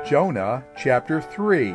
Jonah chapter 3.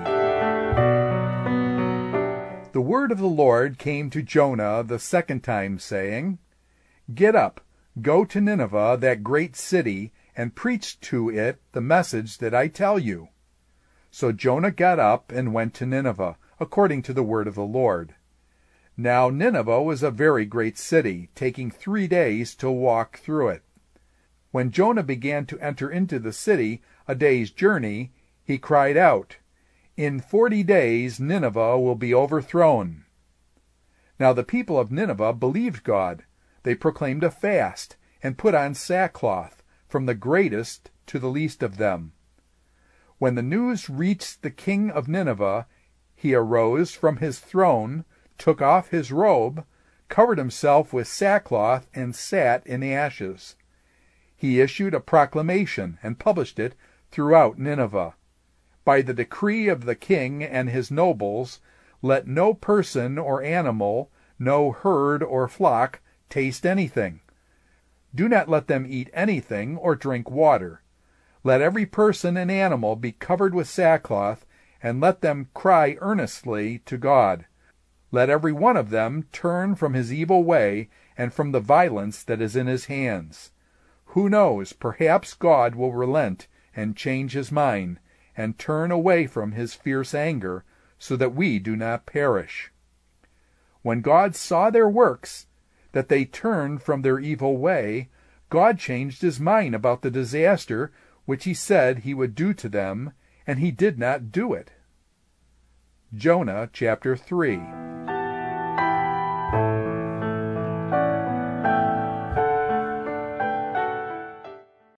The word of the Lord came to Jonah the second time, saying, Get up, go to Nineveh, that great city, and preach to it the message that I tell you. So Jonah got up and went to Nineveh, according to the word of the Lord. Now Nineveh was a very great city, taking 3 days to walk through it. When Jonah began to enter into the city, a day's journey, he cried out, In 40 days Nineveh will be overthrown. Now the people of Nineveh believed God. They proclaimed a fast, and put on sackcloth, from the greatest to the least of them. When the news reached the king of Nineveh, he arose from his throne, took off his robe, covered himself with sackcloth, and sat in ashes. He issued a proclamation and published it throughout Nineveh. By the decree of the king and his nobles, let no person or animal, no herd or flock, taste anything. Do not let them eat anything or drink water. Let every person and animal be covered with sackcloth, and let them cry earnestly to God. Let every one of them turn from his evil way and from the violence that is in his hands. Who knows, perhaps God will relent and change his mind, and turn away from his fierce anger, so that we do not perish. When God saw their works, that they turned from their evil way, God changed his mind about the disaster which he said he would do to them, and he did not do it. Jonah chapter 3.